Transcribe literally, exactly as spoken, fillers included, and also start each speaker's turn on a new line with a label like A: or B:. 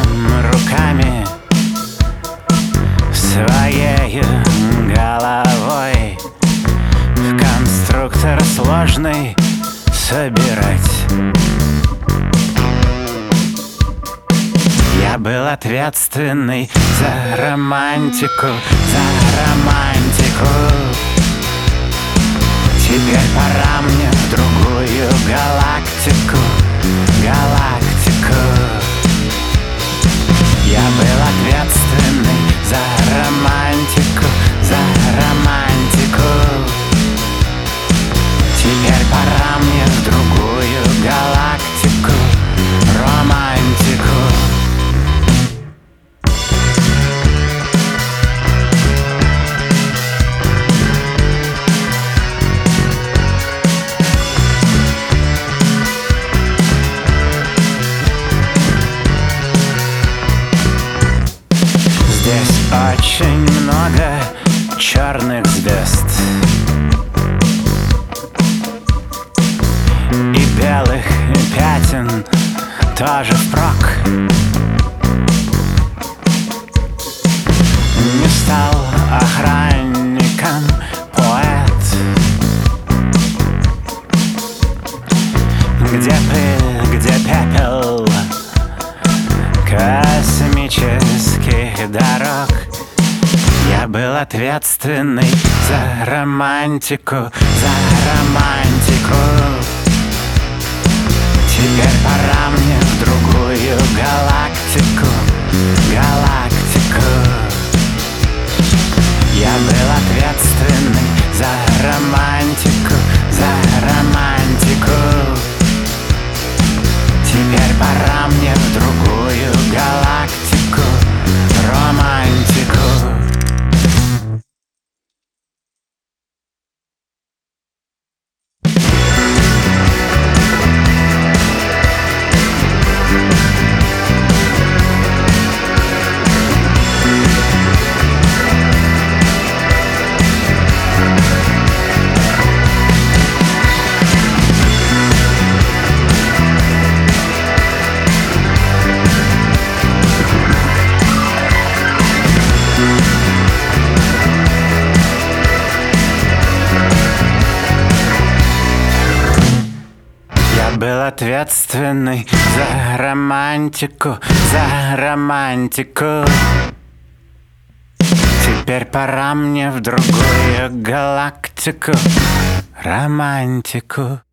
A: руками, своей головой в конструктор сложный собирать. Я был ответственный за романтику, за романтику. Теперь пора мне в другую галактику, галактику. Я был ответственный за романтику, за романтику. Теперь пора мне в другую галактику, романтику. Здесь очень много черных звезд и белых пятен тоже впрок. Не стал охранником поэт, где пыль, где пепел космических дорог. Я был ответственный за романтику, за романтику. Теперь пора мне в другую галактику, галактику. Я был ответственный за романтику, за романтику. Теперь пора мне в другую галактику, романтику. Был ответственный за романтику, за романтику. Теперь пора мне в другую галактику, романтику.